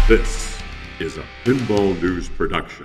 This is a Pinball News production.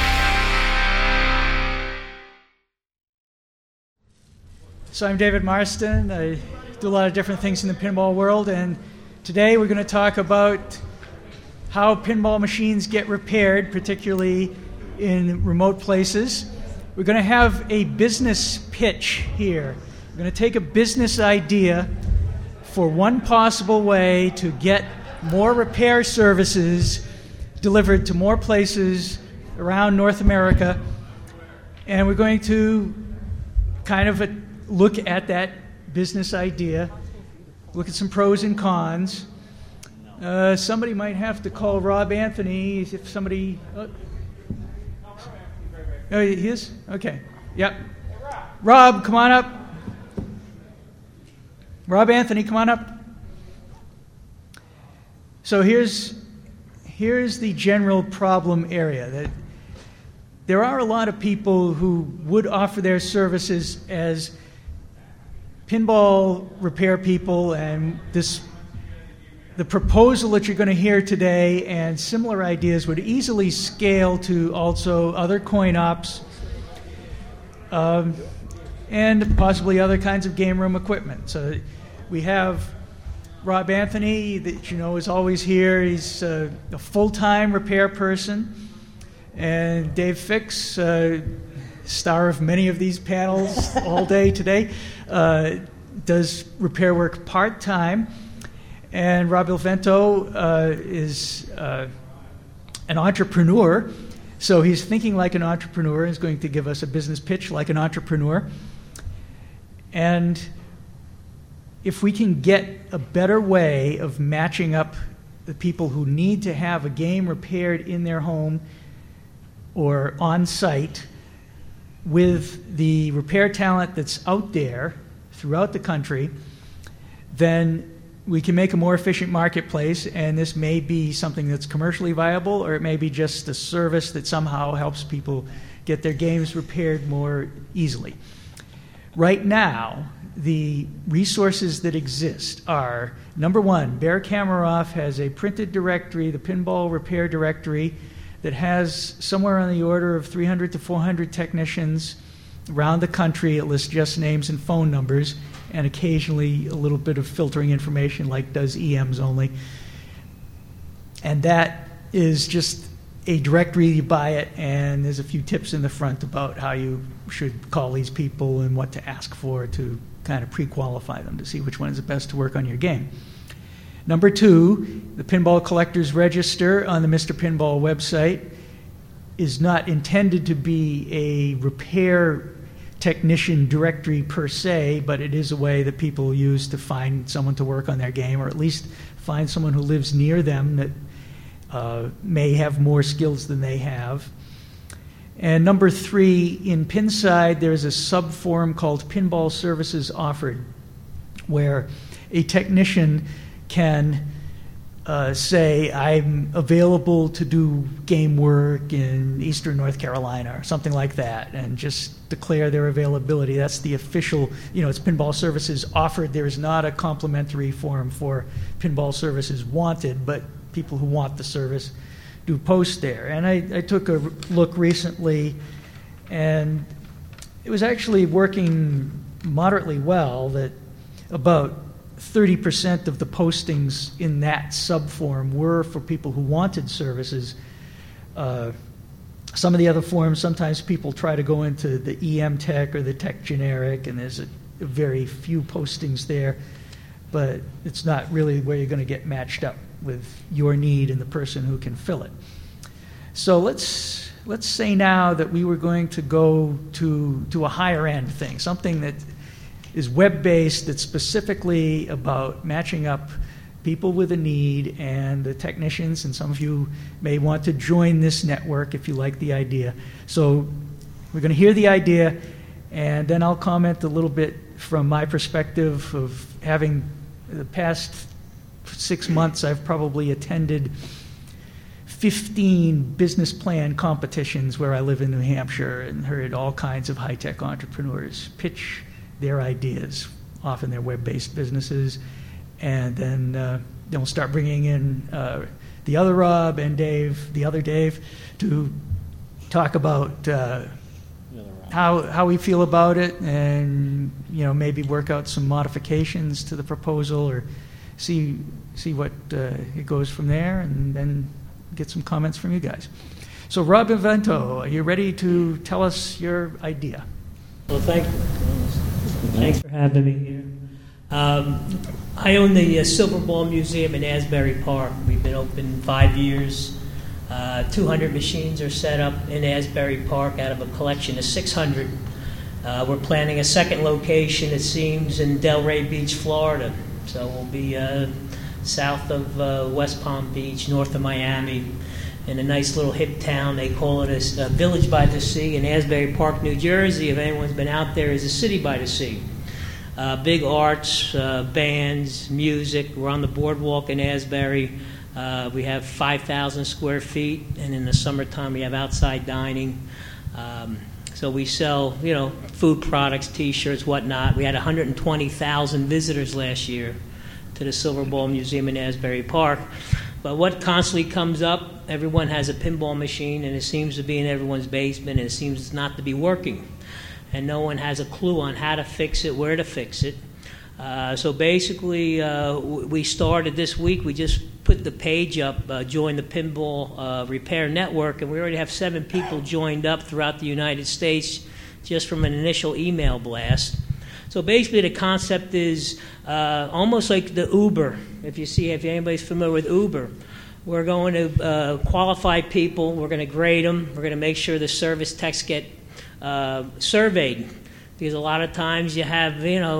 So I'm David Marston. I do a lot of different things in the pinball world, and today we're going to talk about how pinball machines get repaired, particularly in remote places. We're going to have a business pitch here. We're going to take a business idea for one possible way to get more repair services delivered to more places around North America, and we're going to kind of look at that business idea, look at some pros and cons. Somebody might have to call Rob Anthony if somebody... Oh, he is? Okay. Yep. Rob, come on up. Rob Anthony, come on up. So here's the general problem area. That there are a lot of people who would offer their services as pinball repair people, and the proposal that you're going to hear today and similar ideas would easily scale to also other coin ops and possibly other kinds of game room equipment. So we have Rob Anthony, that you know is always here. He's a full-time repair person. And Dave Fix, star of many of these panels all day today, does repair work part-time. And Rob Ilvento is an entrepreneur, so he's thinking like an entrepreneur. He's going to give us a business pitch like an entrepreneur. And if we can get a better way of matching up the people who need to have a game repaired in their home or on site with the repair talent that's out there throughout the country, then we can make a more efficient marketplace, and this may be something that's commercially viable, or it may be just a service that somehow helps people get their games repaired more easily. Right now, the resources that exist are, number one, Bear Kameroff has a printed directory, the Pinball Repair Directory, that has somewhere on the order of 300 to 400 technicians around the country. It lists just names and phone numbers, and occasionally a little bit of filtering information, like does EMs only. And that is just a directory. You buy it, and there's a few tips in the front about how you should call these people and what to ask for to kind of pre-qualify them to see which one is the best to work on your game. Number two, the Pinball Collectors Register on the Mr. Pinball website is not intended to be a repair technician directory per se, but it is a way that people use to find someone to work on their game, or at least find someone who lives near them that may have more skills than they have. And number three, in Pinside, there's a sub-forum called Pinball Services Offered, where a technician can say, I'm available to do game work in Eastern North Carolina or something like that, and just declare their availability. That's the official, it's Pinball Services Offered. There is not a complimentary form for Pinball Services Wanted, but people who want the service do post there. And I took a look recently, and it was actually working moderately well, that about 30% of the postings in that subforum were for people who wanted services. Some of the other forums, sometimes people try to go into the EM Tech or the Tech Generic, and there's a very few postings there, but it's not really where you're going to get matched up with your need and the person who can fill it. So let's say now that we were going to go to a higher end thing, something that is web-based, that's specifically about matching up people with a need and the technicians, and some of you may want to join this network if you like the idea. So we're going to hear the idea, and then I'll comment a little bit from my perspective of having the past 6 months, I've probably attended 15 business plan competitions where I live in New Hampshire, and heard all kinds of high-tech entrepreneurs pitch their ideas. Often they're web-based businesses, and then then we'll start bringing in the other Rob and Dave, the other Dave, to talk about how we feel about it, and maybe work out some modifications to the proposal, or see what it goes from there, and then get some comments from you guys. So, Rob Invento, are you ready to tell us your idea? Well, thanks for having me here. I own the Silver Ball Museum in Asbury Park. We've been open 5 years. 200 machines are set up in Asbury Park out of a collection of 600. We're planning a second location, it seems, in Delray Beach, Florida. So we'll be south of West Palm Beach, north of Miami, in a nice little hip town. They call it a village by the sea. In Asbury Park, New Jersey, if anyone's been out there, is a city by the sea. Big arts, bands, music. We're on the boardwalk in Asbury. We have 5,000 square feet, and in the summertime we have outside dining. So we sell, food products, T-shirts, whatnot. We had 120,000 visitors last year to the Silver Ball Museum in Asbury Park. But what constantly comes up, everyone has a pinball machine, and it seems to be in everyone's basement, and it seems not to be working. And no one has a clue on how to fix it, where to fix it. So basically, we started this week. We just put the page up, join the Pinball Repair Network, and we already have 7 people joined up throughout the United States just from an initial email blast. So basically, the concept is almost like the Uber. If anybody's familiar with Uber, we're going to qualify people. We're going to grade them. We're going to make sure the service techs get surveyed. Because a lot of times you have,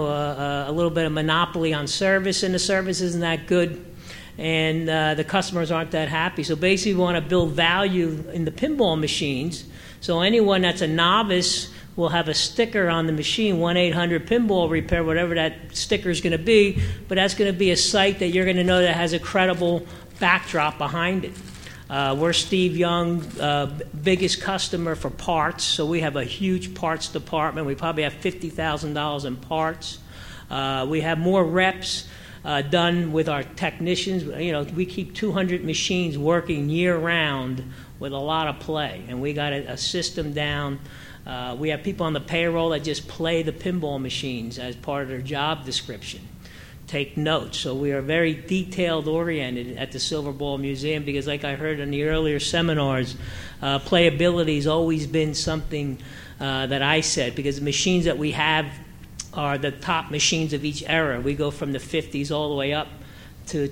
a little bit of monopoly on service, and the service isn't that good, and the customers aren't that happy. So basically, we want to build value in the pinball machines. So anyone that's a novice will have a sticker on the machine, 1-800-PINBALL REPAIR, whatever that sticker is going to be. But that's going to be a site that you're going to know that has a credible backdrop behind it. We're Steve Young, biggest customer for parts, so we have a huge parts department. We probably have $50,000 in parts. We have more reps done with our technicians. We keep 200 machines working year-round with a lot of play, and we got a system down. We have people on the payroll that just play the pinball machines as part of their job description. Take notes. So we are very detailed-oriented at the Silver Ball Museum because, like I heard in the earlier seminars, playability has always been something that I said, because the machines that we have are the top machines of each era. We go from the 50s all the way up to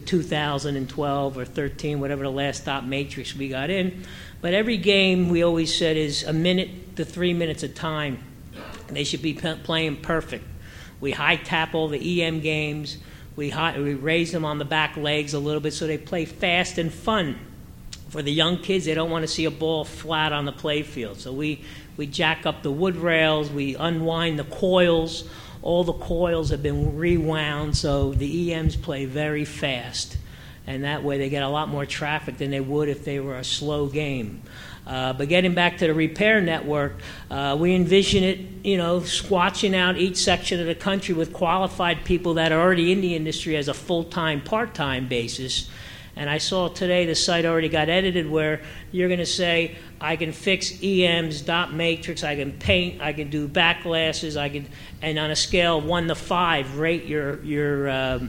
2012 or 13, whatever the last top matrix we got in. But every game, we always said, is a minute to 3 minutes of time. They should be playing perfect. We high tap all the EM games. We raise them on the back legs a little bit so they play fast and fun. For the young kids, they don't want to see a ball flat on the play field. So we jack up the wood rails. We unwind the coils. All the coils have been rewound, so the EMs play very fast. And that way they get a lot more traffic than they would if they were a slow game. But getting back to the repair network, we envision it, squatching out each section of the country with qualified people that are already in the industry as a full-time, part-time basis. And I saw today the site already got edited where you're going to say, I can fix EMs, dot matrix, I can paint, I can do back glasses, and on a scale of 1 to 5, rate your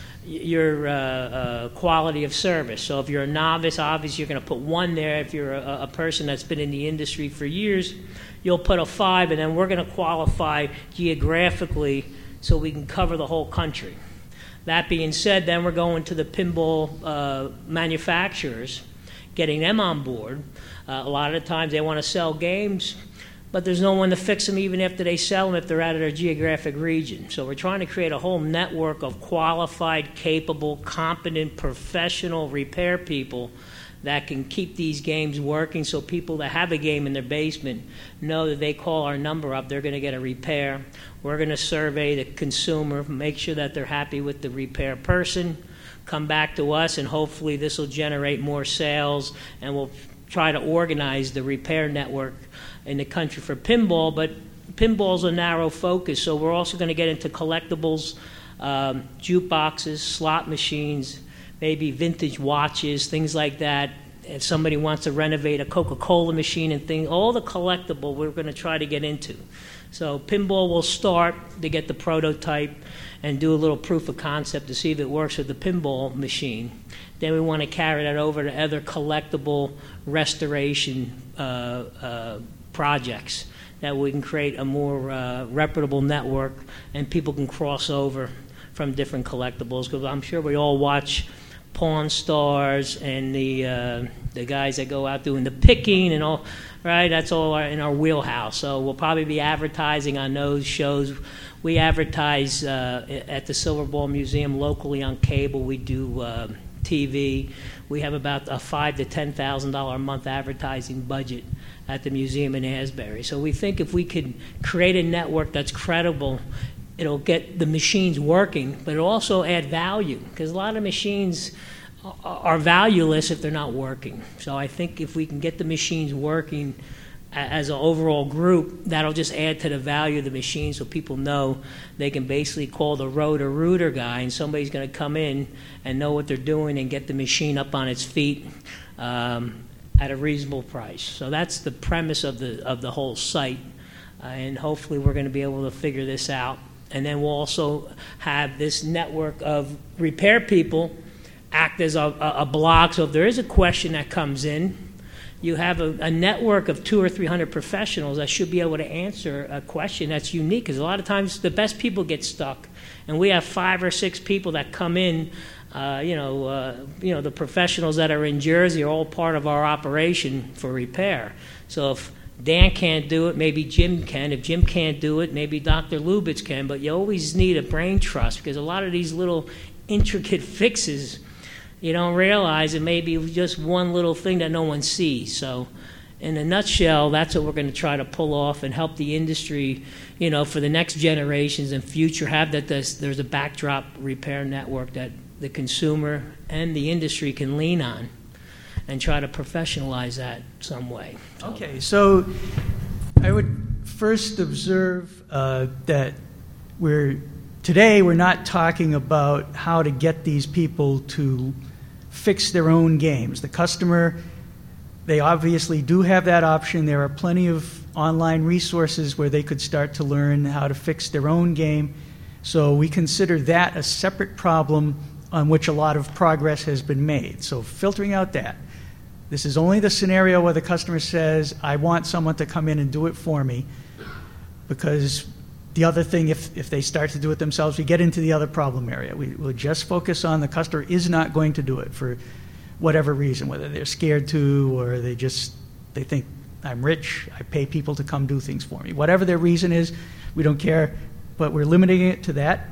quality of service. So if you're a novice, obviously you're going to put 1 there. If you're a person that's been in the industry for years, you'll put a 5, and then we're going to qualify geographically so we can cover the whole country. That being said, then we're going to the pinball manufacturers, getting them on board. A lot of the times they want to sell games, but there's no one to fix them even after they sell them if they're out of their geographic region. So we're trying to create a whole network of qualified, capable, competent, professional repair people that can keep these games working, so people that have a game in their basement know that they call our number up, they're going to get a repair. We're going to survey the consumer, make sure that they're happy with the repair person, come back to us, and hopefully this will generate more sales, and we'll try to organize the repair network in the country for pinball. But pinball's a narrow focus, so we're also going to get into collectibles, jukeboxes, slot machines, maybe vintage watches, things like that. If somebody wants to renovate a Coca-Cola machine and things, all the collectible we're going to try to get into. So pinball will start to get the prototype and do a little proof of concept to see if it works with the pinball machine. Then we want to carry that over to other collectible restoration projects that we can create a more reputable network and people can cross over from different collectibles. Because I'm sure we all watch Pawn Stars and the guys that go out doing the picking and all, right? That's all in our wheelhouse. So we'll probably be advertising on those shows. We advertise at the Silver Ball Museum locally on cable. We do TV. We have about a $5,000 to $10,000 a month advertising budget at the museum in Asbury. So we think if we could create a network that's credible, it'll get the machines working, but it'll also add value, because a lot of machines are valueless if they're not working. So I think if we can get the machines working as an overall group, that'll just add to the value of the machine, so people know they can basically call the rotor-rooter guy and somebody's going to come in and know what they're doing and get the machine up on its feet at a reasonable price. So that's the premise of the whole site, and hopefully we're going to be able to figure this out. And then we'll also have this network of repair people act as a block. So if there is a question that comes in, you have a network of 200 or 300 professionals that should be able to answer a question that's unique. Because a lot of times the best people get stuck, and we have 5 or 6 people that come in. The professionals that are in Jersey are all part of our operation for repair. So if Dan can't do it, maybe Jim can. If Jim can't do it, maybe Dr. Lubitz can. But you always need a brain trust, because a lot of these little intricate fixes, you don't realize it may be just one little thing that no one sees. So in a nutshell, that's what we're going to try to pull off and help the industry, for the next generations and future, have that there's a backdrop repair network that the consumer and the industry can lean on and try to professionalize that some way. Okay, so I would first observe that today we're not talking about how to get these people to fix their own games. The customer, they obviously do have that option. There are plenty of online resources where they could start to learn how to fix their own game. So we consider that a separate problem on which a lot of progress has been made. So filtering out that. This is only the scenario where the customer says, I want someone to come in and do it for me, because the other thing, if they start to do it themselves, we get into the other problem area. We'll just focus on the customer is not going to do it for whatever reason, whether they're scared to or they think, I'm rich, I pay people to come do things for me. Whatever their reason is, we don't care, but we're limiting it to that.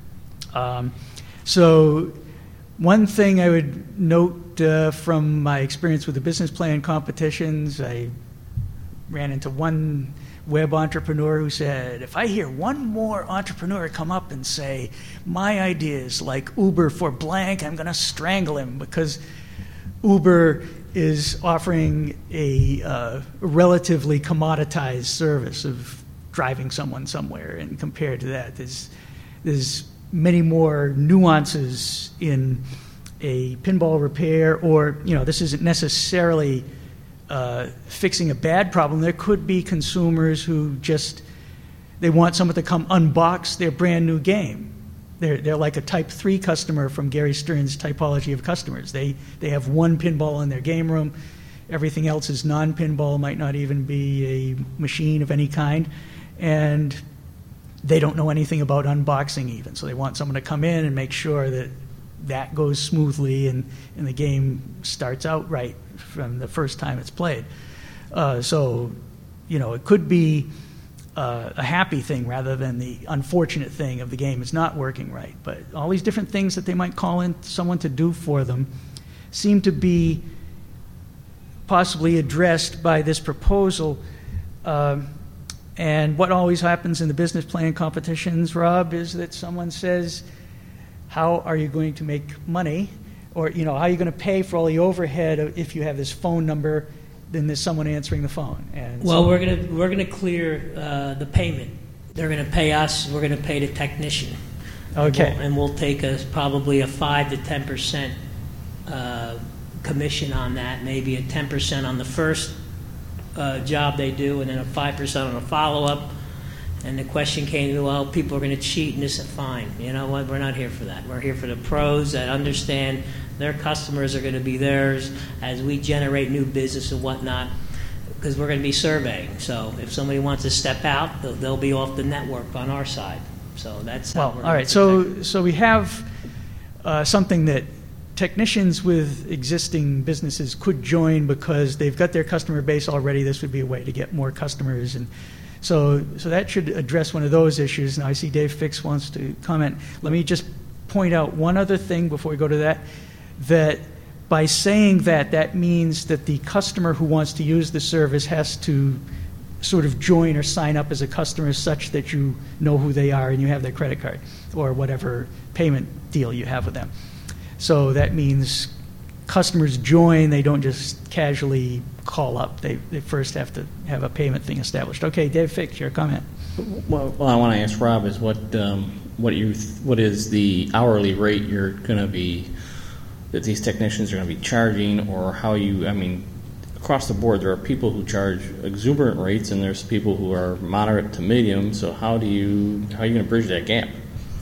So one thing I would note from my experience with the business plan competitions, I ran into one web entrepreneur who said, if I hear one more entrepreneur come up and say, my idea is like Uber for blank, I'm going to strangle him, because Uber is offering a relatively commoditized service of driving someone somewhere, and compared to that, there's many more nuances in a pinball repair, or this isn't necessarily fixing a bad problem. There could be consumers who they want someone to come unbox their brand new game. They're like a Type 3 customer from Gary Stern's typology of customers. They have one pinball in their game room. Everything else is non-pinball, might not even be a machine of any kind. And they don't know anything about unboxing even. So they want someone to come in and make sure that goes smoothly and the game starts out right from the first time it's played. So it could be a happy thing rather than the unfortunate thing of the game is not working right. But all these different things that they might call in someone to do for them seem to be possibly addressed by this proposal. And what always happens in the business plan competitions, Rob, is that someone says, how are you going to make money? Or, how are you going to pay for all the overhead if you have this phone number, then there's someone answering the phone? And well, we're gonna clear the payment. They're going to pay us. We're going to pay the technician. Okay. And we'll take probably a 5 to 10% commission on that, maybe a 10% on the first job they do, and then a 5% on a follow-up. And the question came, well, people are going to cheat, and this is fine. You know what? We're not here for that. We're here for the pros that understand their customers are going to be theirs as we generate new business and whatnot, because we're going to be surveying. So if somebody wants to step out, they'll be off the network on our side. So that's how we're all right. So we have something that technicians with existing businesses could join because they've got their customer base already. This would be a way to get more customers, and so that should address one of those issues. And I see Dave Fix wants to comment. Let me just point out one other thing before we go to that, that by saying that means that the customer who wants to use the service has to sort of join or sign up as a customer such that you know who they are and you have their credit card or whatever payment deal you have with them. So that means customers join, they don't just casually call up. They first have to have a payment thing established. Okay, Dave Fix, your comment. Well, I want to ask Rob is what is the hourly rate you're going to be, that these technicians are going to be charging, or how you, I mean, across the board there are people who charge exuberant rates and there's people who are moderate to medium, so how are you going to bridge that gap?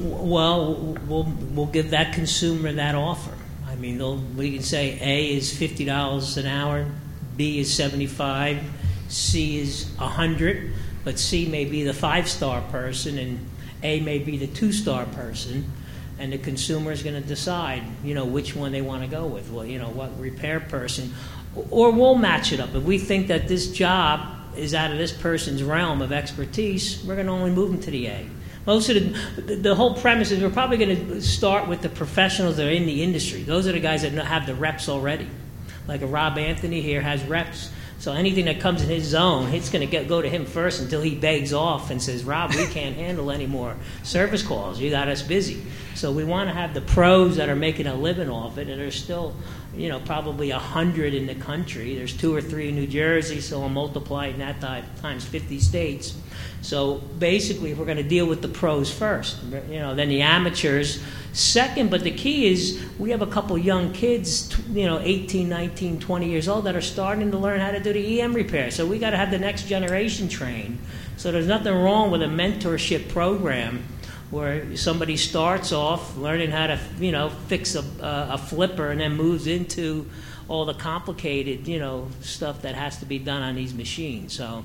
Well, we'll give that consumer that offer. I mean, we can say A is $50 an hour, B is $75, C is $100, but C may be the 5-star person and A may be the 2-star person, and the consumer is going to decide, which one they want to go with. Well, what repair person, or we'll match it up. If we think that this job is out of this person's realm of expertise, we're going to only move them to the A. Most of the whole premise is we're probably going to start with the professionals that are in the industry. Those are the guys that have the reps already. Like a Rob Anthony here has reps. So anything that comes in his zone, it's going to go to him first until he begs off and says, Rob, we can't handle any more service calls. You got us busy. So we want to have the pros that are making a living off it, and there's still, probably 100 in the country. There's 2 or 3 in New Jersey, so I'll multiply it that times 50 states. So basically, if we're going to deal with the pros first, then the amateurs second. But the key is we have a couple young kids, 18, 19, 20 years old that are starting to learn how to do the EM repair. So we got to have the next generation trained. So there's nothing wrong with a mentorship program where somebody starts off learning how to, fix a flipper and then moves into all the complicated, stuff that has to be done on these machines. So,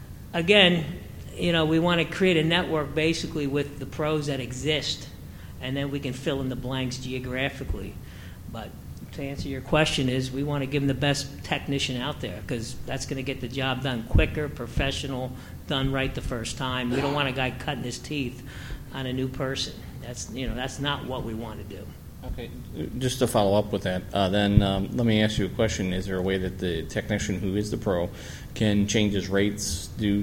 again, we want to create a network basically with the pros that exist, and then we can fill in the blanks geographically. But to answer your question is we want to give them the best technician out there because that's going to get the job done quicker, professional, done right the first time. We don't want a guy cutting his teeth on a new person. That's not what we want to do. Okay, just to follow up with that, then let me ask you a question. Is there a way that the technician who is the pro can change his rates due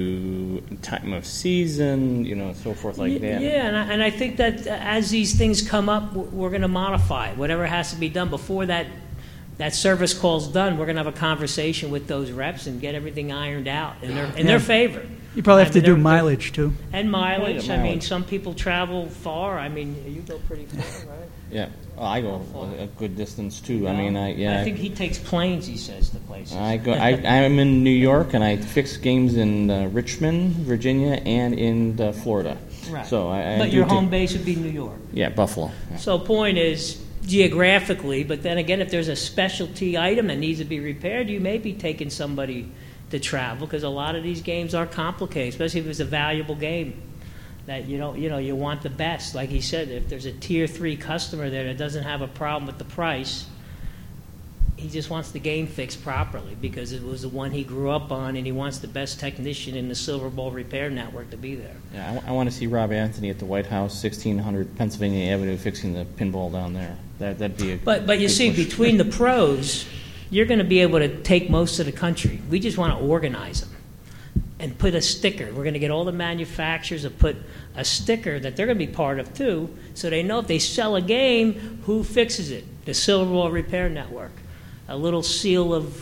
to time of season, so forth like that? Yeah, and I think that as these things come up, we're going to modify it. Whatever has to be done before that service call's done, we're going to have a conversation with those reps and get everything ironed out in their favor. You probably have to do mileage, too. And mileage. I mean, some people travel far. I mean, you go pretty far, right? Yeah. Well, I go a good distance, too. I think he takes planes, he says, to places. I'm in New York, and I fix games in Richmond, Virginia, and in Florida. Right. So but your home base would be New York. Yeah, Buffalo. Yeah. So point is, geographically, but then again, if there's a specialty item that needs to be repaired, you may be taking somebody to travel because a lot of these games are complicated, especially if it's a valuable game that you want the best. Like he said, if there's a tier 3 customer there that doesn't have a problem with the price, he just wants the game fixed properly because it was the one he grew up on, and he wants the best technician in the Silver Ball Repair Network to be there. Yeah, I want to see Rob Anthony at the White House, 1600 Pennsylvania Avenue, fixing the pinball down there. That'd be a But you see, between the pros, you're going to be able to take most of the country. We just want to organize them and put a sticker. We're going to get all the manufacturers to put a sticker that they're going to be part of too, so they know if they sell a game, who fixes it? The Silver Ball Repair Network. A little seal of,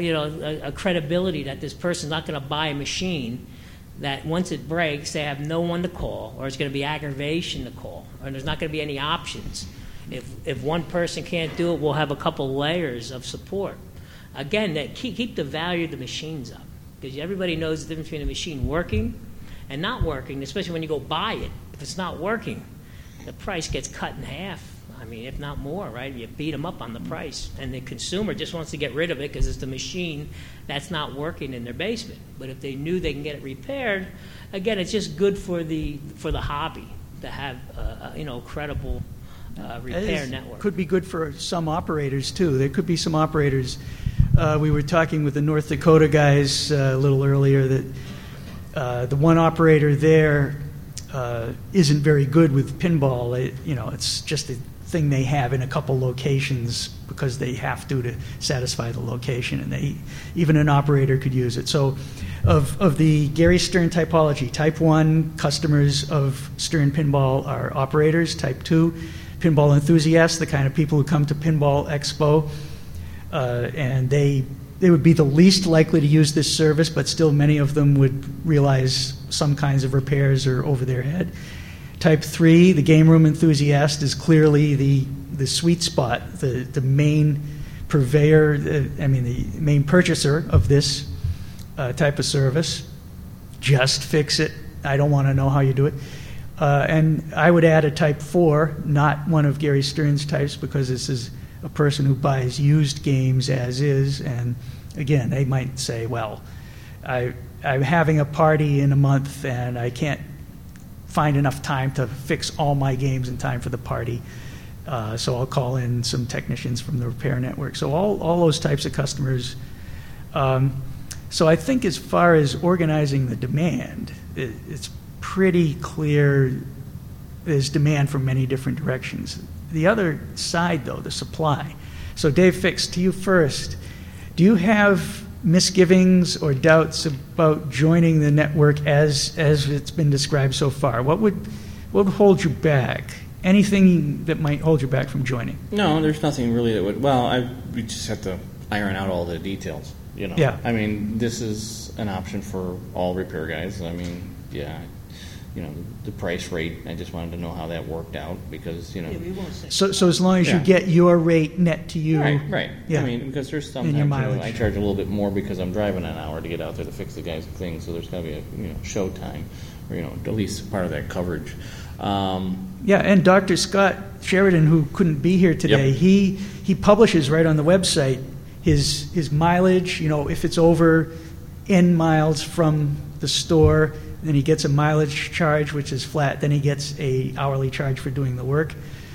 a credibility that this person's not going to buy a machine that once it breaks, they have no one to call, or it's going to be aggravation to call, or there's not going to be any options. If one person can't do it, we'll have a couple layers of support. Again, that keep the value of the machines up, because everybody knows the difference between a machine working and not working, especially when you go buy it. If it's not working, the price gets cut in half. I mean, if not more, right? You beat them up on the price, and the consumer just wants to get rid of it because it's the machine that's not working in their basement. But if they knew they can get it repaired, again, it's just good for the hobby to have a credible repair network. Could be good for some operators too. There could be some operators. We were talking with the North Dakota guys a little earlier that the one operator there isn't very good with pinball. It's just a thing they have in a couple locations because they have to satisfy the location, and even an operator could use it. So of the Gary Stern typology, type 1 customers of Stern Pinball are operators. Type 2, pinball enthusiasts, the kind of people who come to Pinball Expo, and they would be the least likely to use this service, but still many of them would realize some kinds of repairs are over their head. Type 3, the game room enthusiast, is clearly the sweet spot, the main purveyor, the main purchaser of this type of service. Just fix it. I don't want to know how you do it. And I would add a type 4, not one of Gary Stern's types, because this is a person who buys used games as is. And again, they might say, well, I'm having a party in a month and I can't find enough time to fix all my games in time for the party. So I'll call in some technicians from the repair network. So all those types of customers. So I think as far as organizing the demand, it's pretty clear there's demand from many different directions. The other side, though, the supply. So Dave Fix, to you first. Do you have misgivings or doubts about joining the network as it's been described so far? What would hold you back? Anything that might hold you back from joining? No, there's nothing really that would. Well, we just have to iron out all the details. Yeah. I mean, this is an option for all repair guys. I mean, yeah. The price rate, I just wanted to know how that worked out because, So as long as you get your rate net to you. Right. Yeah. I mean, because there's sometimes I charge a little bit more because I'm driving an hour to get out there to fix the guy's thing, so there's got to be a show time or, at least part of that coverage. And Dr. Scott Sheridan, who couldn't be here today, he publishes right on the website his mileage, if it's over N miles from the store. Then he gets a mileage charge, which is flat. Then he gets a hourly charge for doing the work.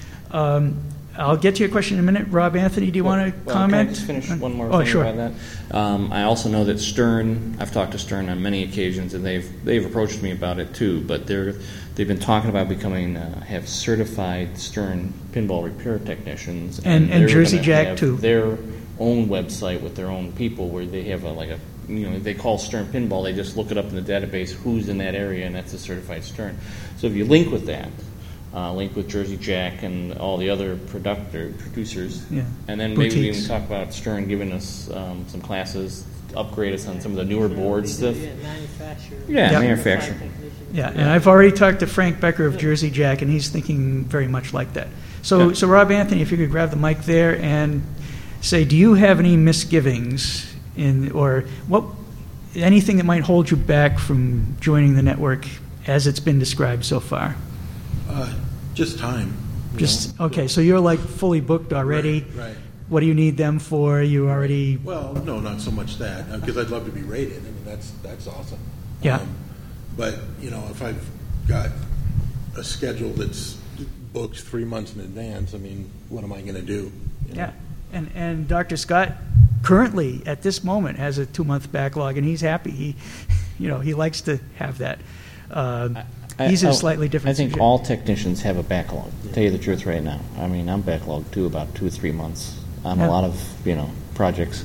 I'll get to your question in a minute. Rob Anthony, do you want to comment? Can I just finish one more thing about that? I also know that Stern, I've talked to Stern on many occasions, and they've approached me about it too, but they've been talking about have certified Stern pinball repair technicians. And Jersey Jack too. Their own website with their own people where they have they call Stern Pinball, they just look it up in the database, who's in that area, and that's a certified Stern. So if you link with that, link with Jersey Jack and all the other producers, and then maybe we can talk about Stern giving us some classes, upgrade us on some of the newer board stuff. Manufacturer. Yeah, and I've already talked to Frank Becker of Jersey Jack, and he's thinking very much like that. So Rob Anthony, if you could grab the mic there and say, do you have any misgivings or anything that might hold you back from joining the network as it's been described so far? Just time. Okay, so you're like fully booked already. Right. What do you need them for? You already? Well, no, not so much that, because I'd love to be rated. I mean, that's awesome. Yeah. But if I've got a schedule that's booked 3 months in advance, I mean, what am I going to do? Yeah. And Dr. Scott currently at this moment has a 2-month backlog, and he's happy. He likes to have that. He's a slightly different. I think all technicians have a backlog. To tell you the truth, right now, I mean, I'm backlogged too, about 2 or 3 months on a lot of projects.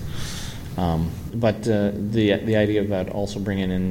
But the idea about also bringing in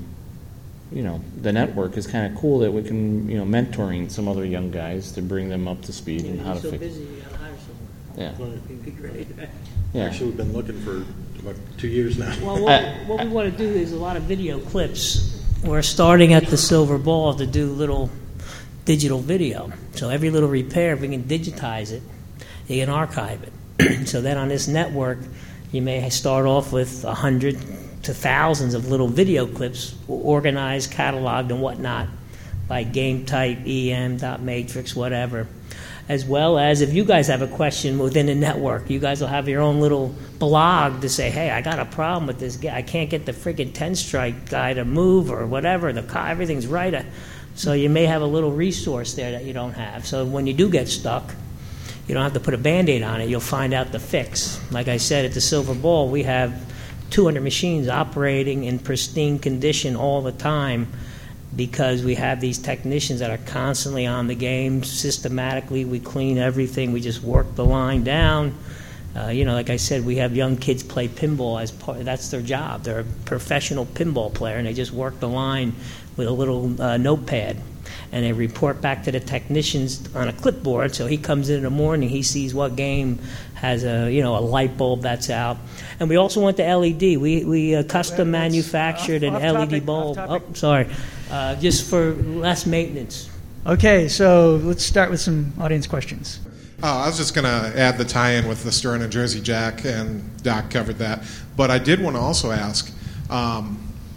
the network is kind of cool that we can mentoring some other young guys to bring them up to speed and how to fix. Busy, hire someone. Yeah. It'd be great. Actually, we've been looking for about 2 years now. Well, what we want to do is a lot of video clips. We're starting at the Silver Ball to do little digital video. So every little repair, if we can digitize it, you can archive it. So then on this network, you may start off with 100 to thousands of little video clips, organized, cataloged, and whatnot, by game type, EM, .matrix, whatever. As well as if you guys have a question within the network, you guys will have your own little blog to say, hey, I got a problem with this guy. I can't get the friggin' 10-strike guy to move or whatever. Everything's right. So you may have a little resource there that you don't have. So when you do get stuck, you don't have to put a Band-Aid on it. You'll find out the fix. Like I said, at the Silver Ball, we have 200 machines operating in pristine condition all the time, because we have these technicians that are constantly on the game systematically. We clean everything. We just work the line down. Like I said, we have young kids play pinball as part. That's their job. They're a professional pinball player, and they just work the line with a little notepad. And they report back to the technicians on a clipboard. So he comes in the morning, he sees what game has a light bulb that's out. And we also went to LED. We custom manufactured an LED bulb. Oh, sorry. Just for less maintenance. Okay, so let's start with some audience questions. I was just going to add the tie-in with the Stern and Jersey Jack, and Doc covered that. But I did want to also ask, are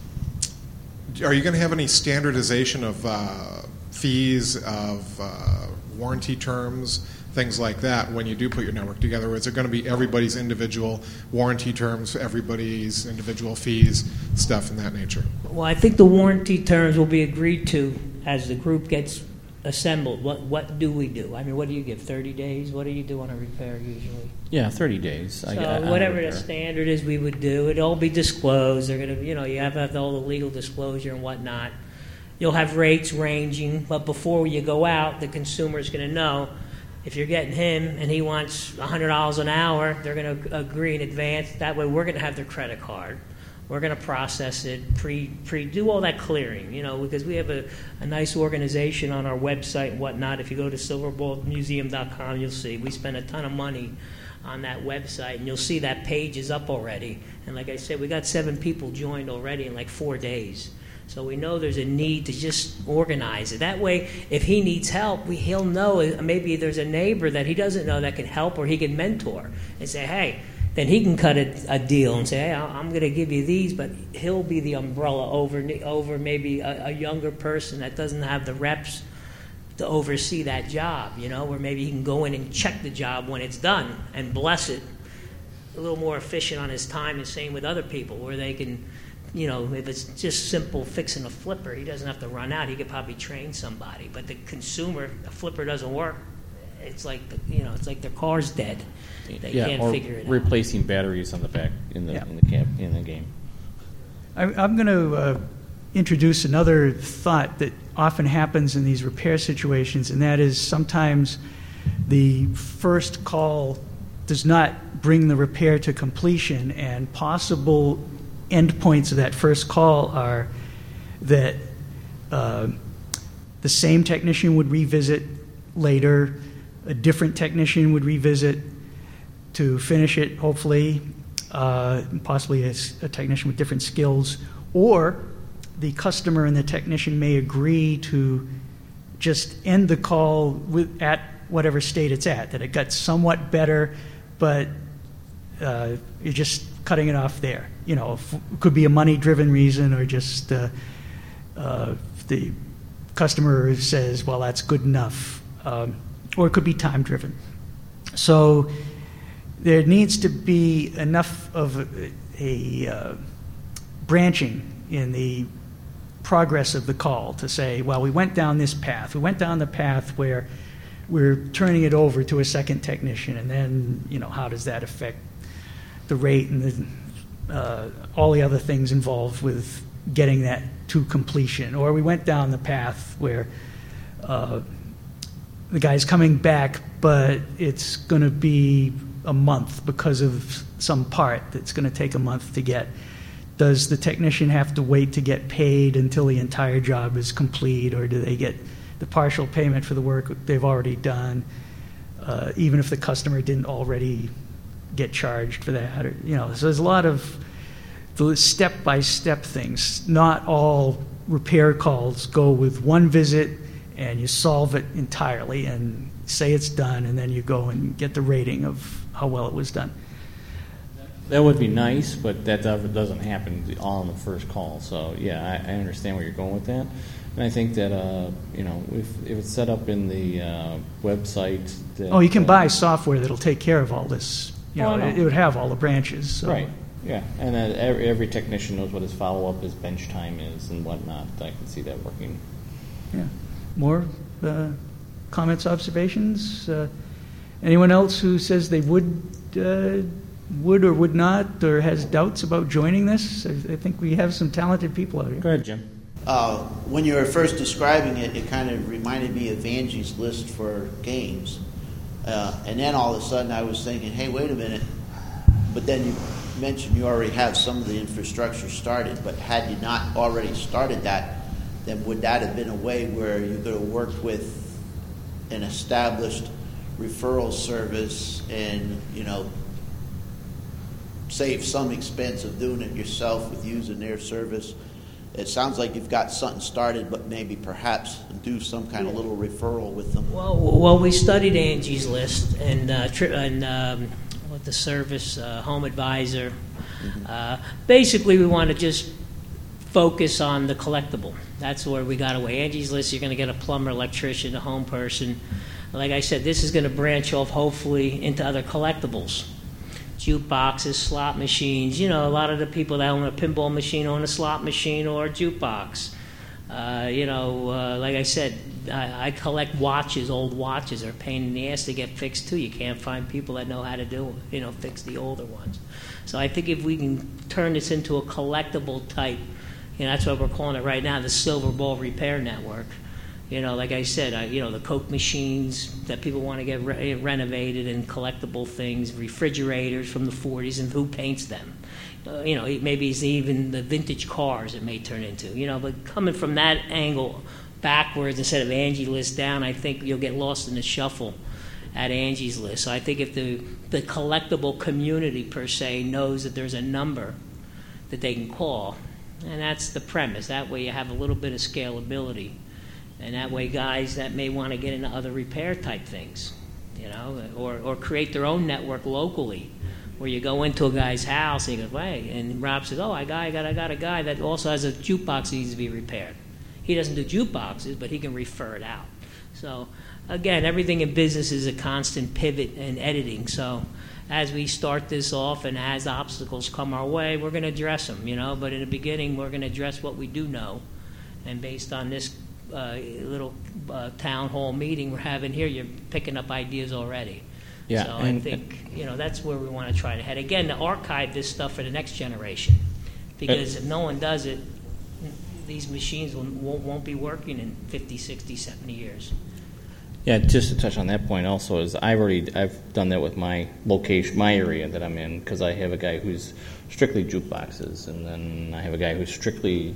you going to have any standardization of fees, of warranty terms, things like that when you do put your network together? Or is it going to be everybody's individual warranty terms, everybody's individual fees, stuff in that nature? Well, I think the warranty terms will be agreed to as the group gets assembled. What do we do? I mean, what do you give, 30 days? What do you do on a repair usually? Yeah, 30 days. So whatever the standard is, we would do. It'll all be disclosed. They're going to, you have all the legal disclosure and whatnot. You'll have rates ranging, but before you go out, the consumer is going to know if you're getting him and he wants $100 an hour, they're going to agree in advance. That way we're going to have their credit card. We're going to process it, do all that clearing, because we have a nice organization on our website and whatnot. If you go to silverballmuseum.com, you'll see we spend a ton of money on that website, and you'll see that page is up already. And like I said, we got 7 people joined already in like 4 days. So we know there's a need to just organize it. That way, if he needs help, he'll know maybe there's a neighbor that he doesn't know that can help, or he can mentor and say, hey, then he can cut a deal and say, hey, I'm going to give you these, but he'll be the umbrella over maybe a younger person that doesn't have the reps to oversee that job, where maybe he can go in and check the job when it's done and bless it. A little more efficient on his time, and same with other people, where they can, if it's just simple fixing a flipper, he doesn't have to run out. He could probably train somebody. But the consumer, a flipper doesn't work. It's like it's like their car's dead. They can't figure it out. Replacing batteries on the back in the game. I'm going to introduce another thought that often happens in these repair situations, and that is sometimes the first call does not bring the repair to completion, and possible endpoints of that first call are that the same technician would revisit later, a different technician would revisit to finish it, hopefully, possibly a technician with different skills, or the customer and the technician may agree to just end the call at whatever state it's at, that it got somewhat better, but you're just cutting it off there. It could be a money-driven reason, or just the customer says, well, that's good enough. Or it could be time-driven. So there needs to be enough of a branching in the progress of the call to say, well, we went down this path. We went down the path where we're turning it over to a second technician, and then, how does that affect the rate and all the other things involved with getting that to completion? Or we went down the path where the guy's coming back, but it's going to be a month because of some part that's going to take a month to get. Does the technician have to wait to get paid until the entire job is complete, or do they get the partial payment for the work they've already done, even if the customer didn't already get charged for that? Or, so there's a lot of the step-by-step things. Not all repair calls go with one visit and you solve it entirely and say it's done, and then you go and get the rating of how well it was done. That would be nice, but that doesn't happen all on the first call. So, yeah, I understand where you're going with that. And I think that, if it's set up in the website... That, you can buy software that'll take care of all this. I know. It would have all the branches. So. Right, yeah. And then every technician knows what his follow-up, his bench time is and whatnot. I can see that working. Yeah. More comments, observations? Anyone else who says they would or would not, or has doubts about joining this? I think we have some talented people out here. Go ahead, Jim. When you were first describing it, it kind of reminded me of Angie's List for games. And then all of a sudden I was thinking, hey, wait a minute. But then you mentioned you already have some of the infrastructure started, but had you not already started that, then would that have been a way where you could have worked with an established referral service and, save some expense of doing it yourself with using their service? It sounds like you've got something started, but maybe perhaps do some kind of little referral with them. Well, we studied Angie's List and what the service, Home Advisor. Mm-hmm. Basically, we want to just focus on the collectible. That's where we got away. Angie's List, you're going to get a plumber, electrician, a home person. Like I said, this is going to branch off hopefully into other collectibles. Jukeboxes, slot machines. A lot of the people that own a pinball machine own a slot machine or a jukebox. Like I said, I collect watches. Old watches are a pain in the ass to get fixed too. You can't find people that know how to do it, fix the older ones. So I think if we can turn this into a collectible type, that's what we're calling it right now, the Silver Ball Repair Network. Like I said, the Coke machines that people want to get renovated and collectible things, refrigerators from the 40s, and who paints them? Maybe it's even the vintage cars it may turn into. But coming from that angle backwards instead of Angie's List down, I think you'll get lost in the shuffle at Angie's List. So I think if the collectible community per se knows that there's a number that they can call, and that's the premise. That way you have a little bit of scalability. And that way, guys that may want to get into other repair type things, or create their own network locally, where you go into a guy's house and you go, "Wait," and Rob says, "Oh, I got a guy that also has a jukebox that needs to be repaired. He doesn't do jukeboxes, but he can refer it out." So, again, everything in business is a constant pivot and editing. So, as we start this off and as obstacles come our way, we're going to address them, But in the beginning, we're going to address what we do know, and based on this little town hall meeting we're having here, you're picking up ideas already. Yeah, so I think that's where we want to try to head. Again, to archive this stuff for the next generation, because if no one does it, these machines won't be working in 50, 60, 70 years. Yeah, just to touch on that point also is I've done that with my location, my area that I'm in, because I have a guy who's strictly jukeboxes, and then I have a guy who's strictly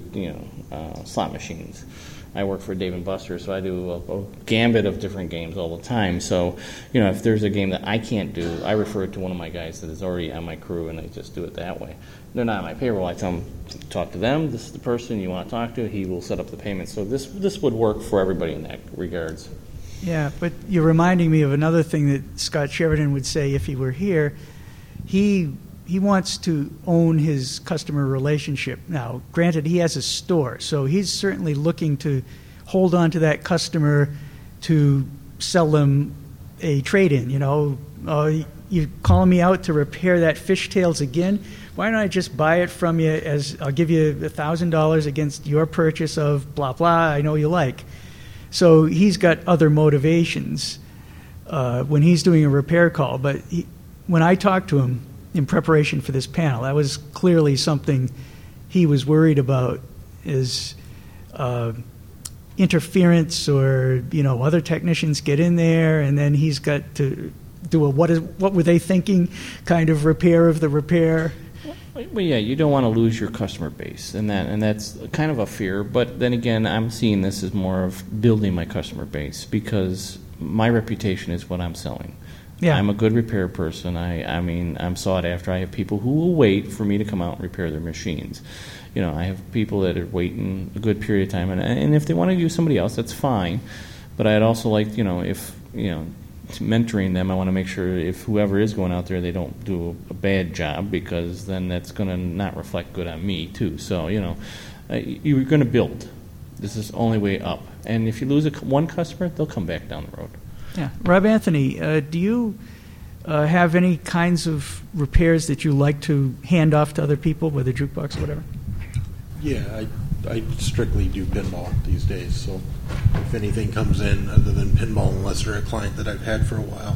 slot machines. I work for Dave & Buster's, so I do a gambit of different games all the time. So, if there's a game that I can't do, I refer it to one of my guys that is already on my crew, and I just do it that way. They're not on my payroll. I tell them, talk to them. This is the person you want to talk to. He will set up the payment. So this would work for everybody in that regards. Yeah, but you're reminding me of another thing that Scott Sheridan would say if he were here. He wants to own his customer relationship. Now, granted, he has a store, so he's certainly looking to hold on to that customer to sell them a trade-in. You're calling me out to repair that fishtails again? Why don't I just buy it from you as I'll give you $1,000 against your purchase of blah, blah, I know you like. So he's got other motivations when he's doing a repair call. But when I talked to him in preparation for this panel, that was clearly something he was worried about, is interference, or other technicians get in there and then he's got to do a what were they thinking kind of repair of the repair. Well, yeah, you don't want to lose your customer base, and that's kind of a fear. But then again, I'm seeing this as more of building my customer base, because my reputation is what I'm selling. Yeah. I'm a good repair person. I'm sought after. I have people who will wait for me to come out and repair their machines. I have people that are waiting a good period of time, and if they want to use somebody else, that's fine. But I'd also like, if, mentoring them, I want to make sure if whoever is going out there, they don't do a bad job, because then that's going to not reflect good on me, too. So, you're going to build. This is the only way up. And if you lose one customer, they'll come back down the road. Yeah. Rob Anthony, do you have any kinds of repairs that you like to hand off to other people, whether jukebox or whatever? Yeah, I strictly do pinball these days, so if anything comes in other than pinball, unless they're a client that I've had for a while,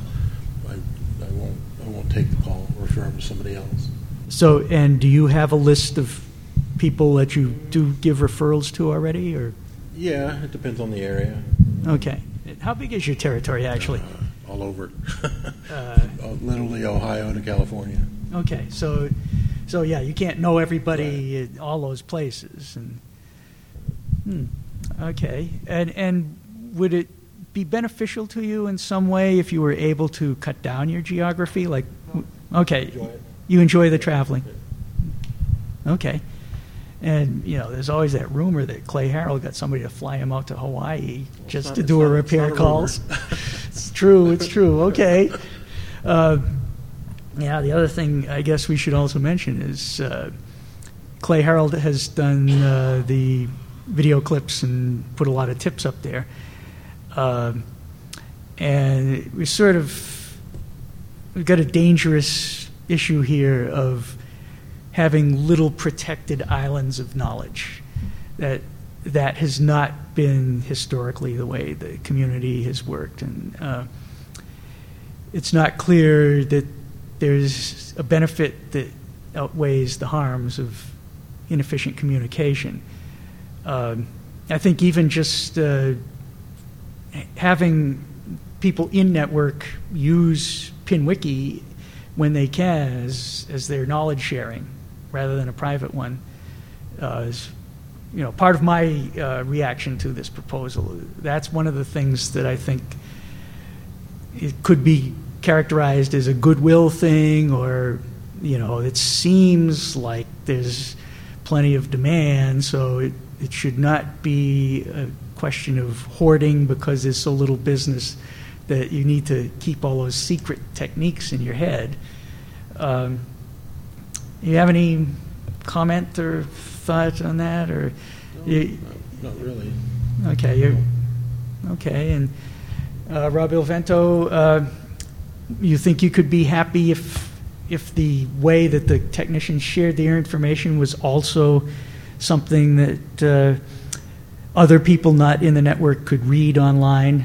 I won't take the call and refer them to somebody else. So, and do you have a list of people that you do give referrals to already, or? Yeah, it depends on the area. Okay. How big is your territory, actually? All over. Literally Ohio to California. Okay, so yeah, you can't know everybody at all those places. And okay, and would it be beneficial to you in some way if you were able to cut down your geography? Like, okay, you enjoy the traveling. Okay, and there's always that rumor that Clay Harrell got somebody to fly him out to Hawaii just to do repair calls. It's true. It's true. Okay. Yeah, the other thing I guess we should also mention is Clay Harrell has done the video clips and put a lot of tips up there. And we've got a dangerous issue here of having little protected islands of knowledge. That has not been historically the way the community has worked. And it's not clear that there's a benefit that outweighs the harms of inefficient communication. I think even just having people in network use PinWiki when they can as their knowledge sharing rather than a private one is part of my reaction to this proposal. That's one of the things that I think it could be characterized as a goodwill thing, or it seems like there's plenty of demand, so it should not be a question of hoarding because there's so little business that you need to keep all those secret techniques in your head. You have any comment or thought on that, or? Not really. Okay, okay, and Rob Ilvento, you think you could be happy if the way that the technicians shared their information was also something that other people not in the network could read online,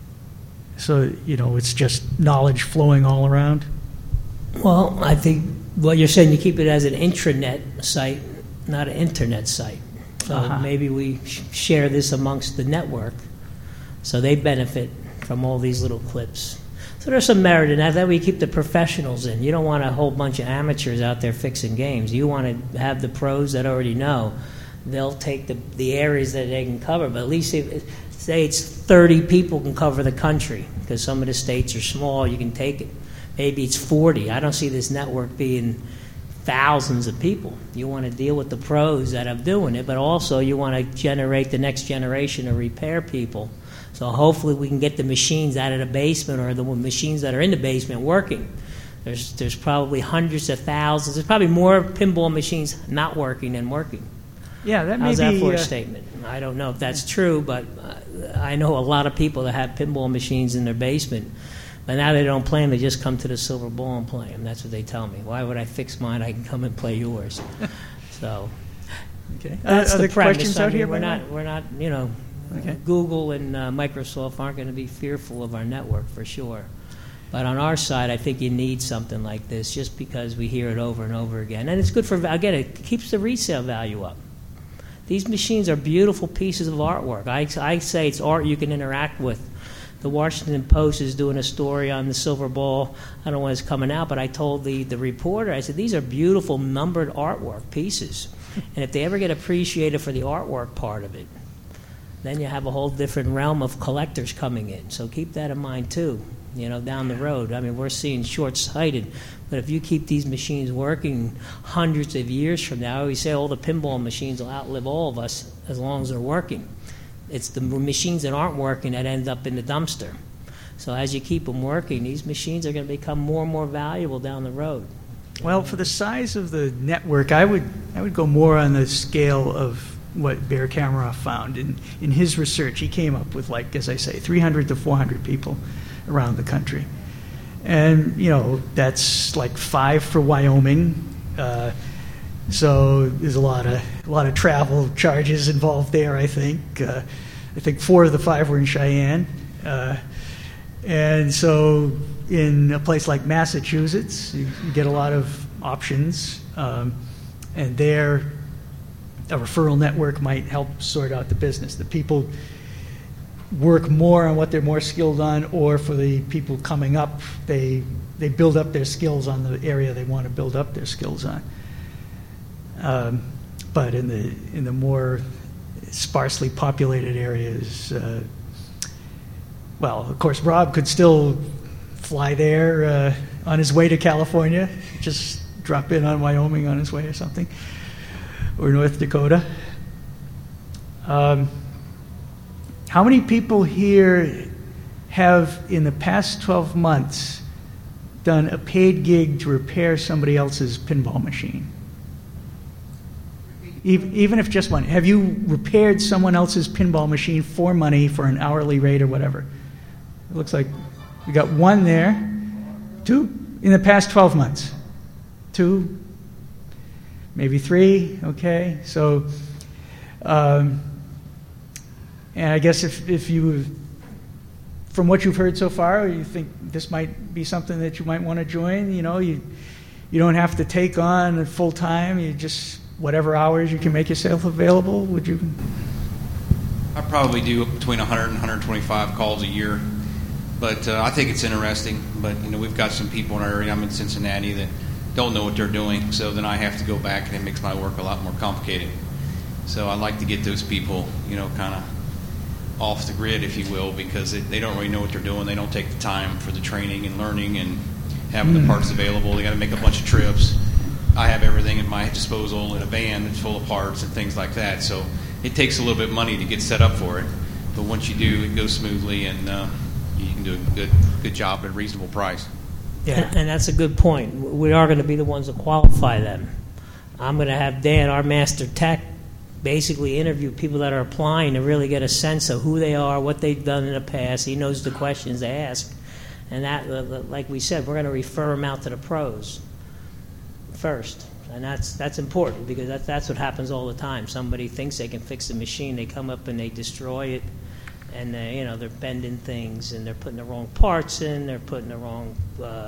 so it's just knowledge flowing all around? Well, I think what you're saying, you keep it as an intranet site, not an internet site. So maybe we share this amongst the network so they benefit from all these little clips. So there's some merit in that. That way you keep the professionals in. You don't want a whole bunch of amateurs out there fixing games. You want to have the pros that already know. They'll take the areas that they can cover, but at least say it's 30 people can cover the country, because some of the states are small, you can take it. Maybe it's 40. I don't see this network being thousands of people. You want to deal with the pros that are doing it, but also you want to generate the next generation of repair people. So hopefully we can get the machines out of the basement, or the machines that are in the basement working. There's probably hundreds of thousands. There's probably more pinball machines not working than working. Yeah, that may How's be... that for a statement? I don't know if that's true, but I know a lot of people that have pinball machines in their basement. But now they don't play them, they just come to the Silver Ball and play them. That's what they tell me. Why would I fix mine? I can come and play yours. So Okay. that's Are the there premise. questions I out mean, here? we're by not, Okay. Google and Microsoft aren't going to be fearful of our network for sure. But on our side, I think you need something like this just because we hear it over and over again. And it's good for, again, it keeps the resale value up. These machines are beautiful pieces of artwork. I say it's art you can interact with. The Washington Post is doing a story on the Silver Ball. I don't know when it's coming out, but I told the reporter, I said, these are beautiful numbered artwork pieces. And if they ever get appreciated for the artwork part of it, then you have a whole different realm of collectors coming in. So keep that in mind, too, down the road. I mean, we're seeing short-sighted, but if you keep these machines working hundreds of years from now, I always say all the pinball machines will outlive all of us as long as they're working. It's the machines that aren't working that end up in the dumpster. So as you keep them working, these machines are going to become more and more valuable down the road. Well, for the size of the network, I would go more on the scale of what Bear Kameroff found. In his research, he came up with, like, as I say, 300 to 400 people around the country. And, you know, that's like 5 for Wyoming. So there's a lot of travel charges involved there, I think. I think 4 of the 5 were in Cheyenne. And so in a place like Massachusetts, you get a lot of options. And there, a referral network might help sort out the business. The people work more on what they're more skilled on, or for the people coming up, they build up their skills on the area they want to build up their skills on. But in the more sparsely populated areas, well, of course, Rob could still fly there on his way to California, just drop in on Wyoming on his way or something, or North Dakota. How many people here have, in the past 12 months, done a paid gig to repair somebody else's pinball machine? Even if just one. Have you repaired someone else's pinball machine for money for an hourly rate or whatever? It looks like we got 1 there. 2 in the past 12 months. 2, maybe 3. Okay, so, and I guess if you, from what you've heard so far, you think this might be something that you might want to join. You know, you don't have to take on full time. You just, whatever hours you can make yourself available, would you? I probably do between 100 and 125 calls a year, but I think it's interesting. But you know, we've got some people in our area. I'm in Cincinnati that don't know what they're doing, so then I have to go back, and it makes my work a lot more complicated. So I like to get those people, you know, kind of off the grid, if you will, because they don't really know what they're doing. They don't take the time for the training and learning and having the parts available. They got to make a bunch of trips. I have everything at my disposal in a van that's full of parts and things like that. So it takes a little bit of money to get set up for it. But once you do, it goes smoothly, and you can do a good job at a reasonable price. Yeah, and that's a good point. We are going to be the ones that qualify them. I'm going to have Dan, our master tech, basically interview people that are applying to really get a sense of who they are, what they've done in the past. He knows the questions they ask. And that, like we said, we're going to refer them out to the pros first. And that's important, because that's what happens all the time. Somebody thinks they can fix the machine, they come up and they destroy it, and they're bending things, and they're putting the wrong parts in, they're putting the wrong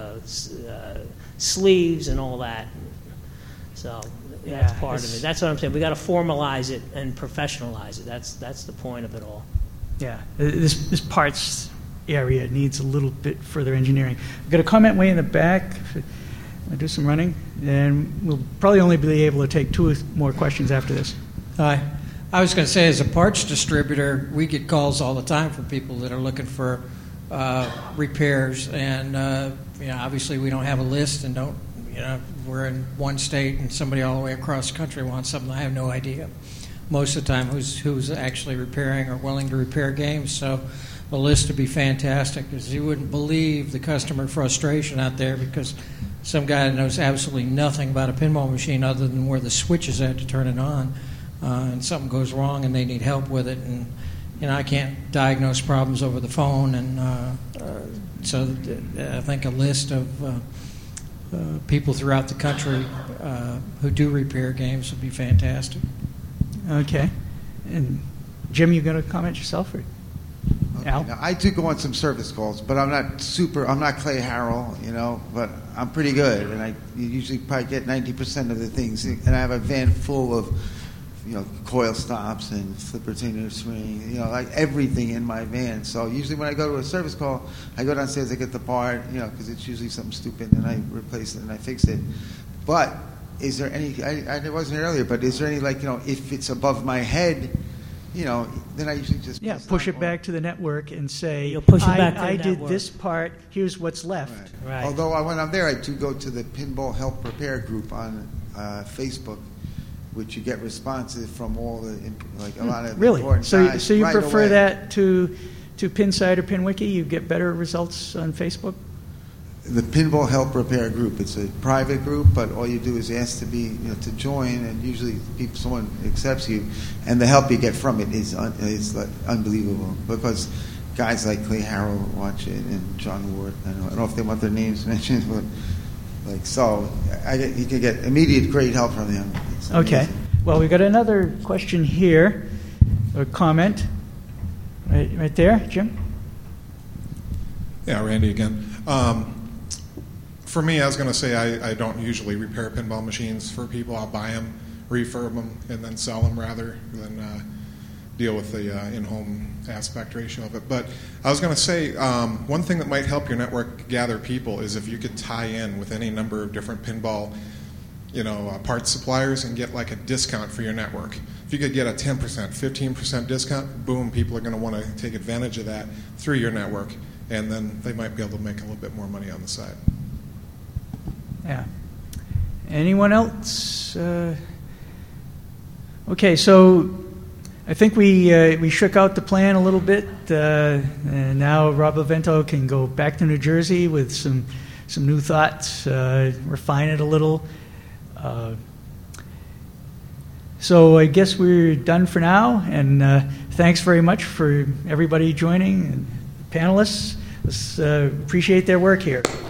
sleeves and all that. So that's part of it. That's what I'm saying. We got to formalize it and professionalize it. That's the point of it all. Yeah, this parts area needs a little bit further engineering. I've got a comment way in the back. I'll do some running, and we'll probably only be able to take 2 more questions after this. Hi. I was going to say, as a parts distributor, we get calls all the time from people that are looking for repairs, and obviously we don't have a list, and we're in one state, and somebody all the way across the country wants something. I have no idea most of the time who's actually repairing or willing to repair games. So a list would be fantastic, because you wouldn't believe the customer frustration out there, because some guy knows absolutely nothing about a pinball machine other than where the switch is at to turn it on, and something goes wrong and they need help with it, and I can't diagnose problems over the phone, and so I think a list of people throughout the country who do repair games would be fantastic. Okay. And Jim, you got a comment yourself, or Al? Now, I do go on some service calls, but I'm not Clay Harrell, but I'm pretty good, and I usually probably get 90% of the things, and I have a van full of, coil stops and flipper tuner swing, like everything in my van. So usually when I go to a service call, I go downstairs, I get the part, because it's usually something stupid, and I replace it and I fix it. But is there any, I wasn't here earlier, but is there any, if it's above my head, then I usually just push it back to the network and say, You'll push it back to the I did network. this part, here's what's left. Right. Although when I'm there, I do go to the Pinball Help Repair group on Facebook, which you get responses from all the like a lot of Really? important So guys you right prefer away. that to Pinside or PinWiki? You get better results on Facebook? The Pinball Help Repair Group. It's a private group, but all you do is ask to be to join, and usually someone accepts you, and the help you get from it is like unbelievable because guys like Clay Harrell watch it and John Ward. I don't know if they want their names mentioned, but you can get immediate great help from them. It's Okay. amazing. Well, we got another question here, a comment, right there, Jim. Yeah, Randy again. For me, I was going to say I don't usually repair pinball machines for people. I'll buy them, refurb them, and then sell them rather than deal with the in-home aspect ratio of it. But I was going to say one thing that might help your network gather people is if you could tie in with any number of different pinball parts suppliers and get like a discount for your network. If you could get a 10%, 15% discount, boom, people are going to want to take advantage of that through your network, and then they might be able to make a little bit more money on the side. Yeah. Anyone else? Okay, so I think we shook out the plan a little bit, and now Rob Avento can go back to New Jersey with some new thoughts, refine it a little. So I guess we're done for now, and thanks very much for everybody joining and panelists. Let's appreciate their work here.